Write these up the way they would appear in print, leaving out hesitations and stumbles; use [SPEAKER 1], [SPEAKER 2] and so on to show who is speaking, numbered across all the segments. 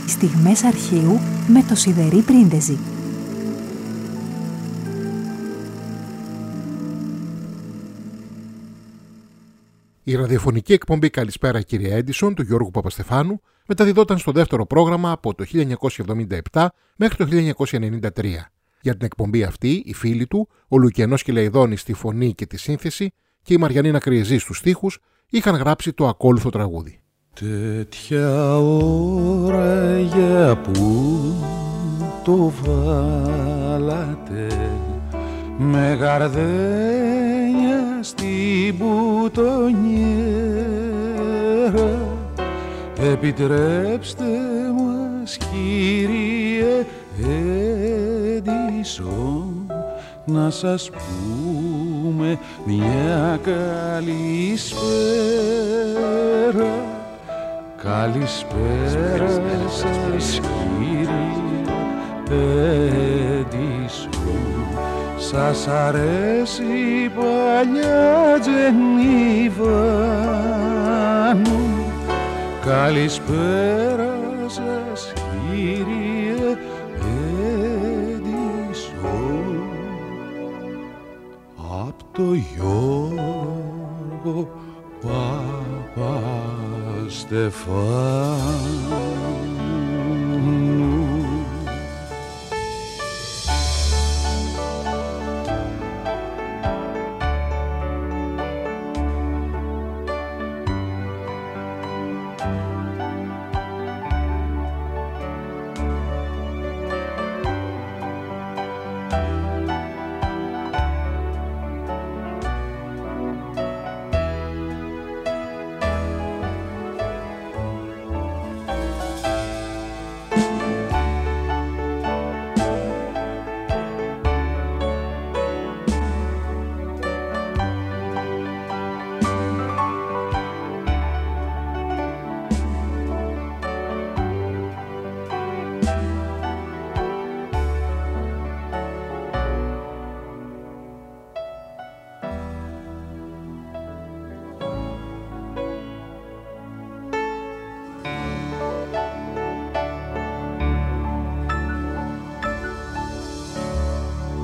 [SPEAKER 1] Στιγμές αρχείου με το Σιδερή Πρίντεζι.
[SPEAKER 2] Η ραδιοφωνική εκπομπή «Καλησπέρα κύριε Έντισον» του Γιώργου Παπαστεφάνου μεταδιδόταν στο δεύτερο πρόγραμμα από το 1977 μέχρι το 1993. Για την εκπομπή αυτή, οι φίλοι του, ο Λουκιανός Κυλεϊδόνης στη φωνή και τη σύνθεση και η Μαριανίνα Κρυεζή στους στίχους, είχαν γράψει το ακόλουθο τραγούδι.
[SPEAKER 3] Τέτοια ώρα για που το βάλατε, με γαρδένια στην μπουτονιέρα, επιτρέψτε μας κύριε Έντισον να σας πούμε μια καλησπέρα. Καλησπέρα σας κύριε Έντισον, σας αρέσει η παλιά Τζενίβανου. Καλησπέρα σας κύριε Έντισον, απ' το Γιώργο Παπαστεφάνου.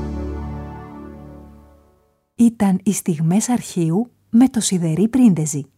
[SPEAKER 1] Ήταν οι Στιγμές αρχείου με το Σιδερή Πρίντεζι.